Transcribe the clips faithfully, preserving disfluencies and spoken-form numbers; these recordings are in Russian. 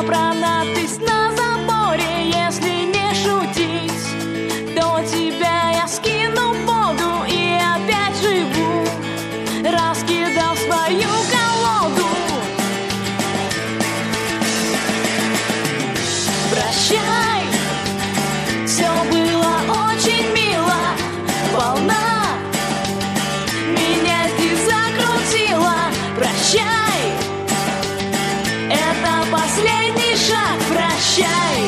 про надпись на заборе. Если не шутить, то тебя я скину в воду и опять живу. Раскидал свою колоду. Прощай, все было очень мило. Волна меня здесь закрутила. Прощай, это последний шаг. Прощай,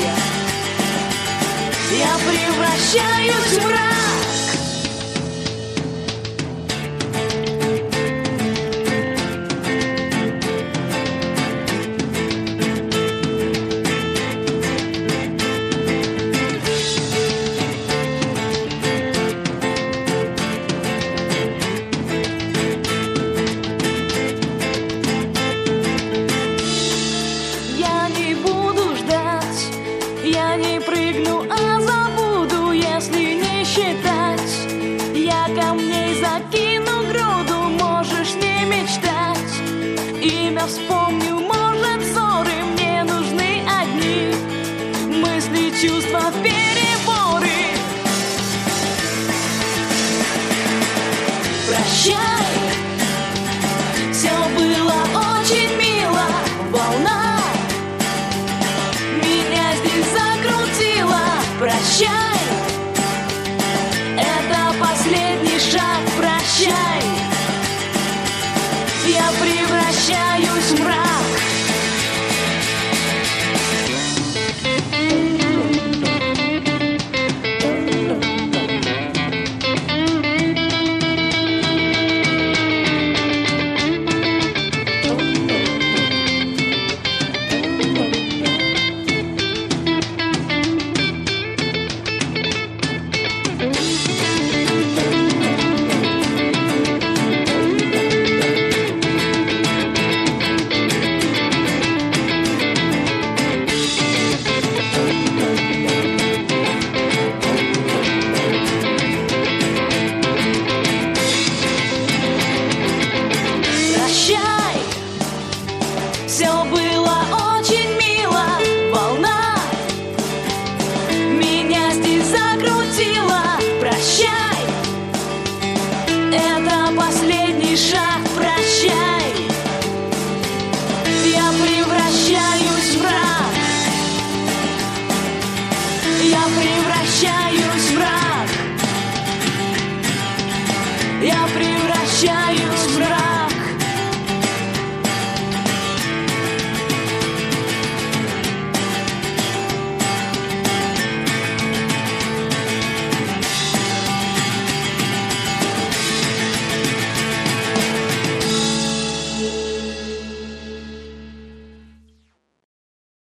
я превращаюсь в мрак. Я не буду ждать, я не прыгну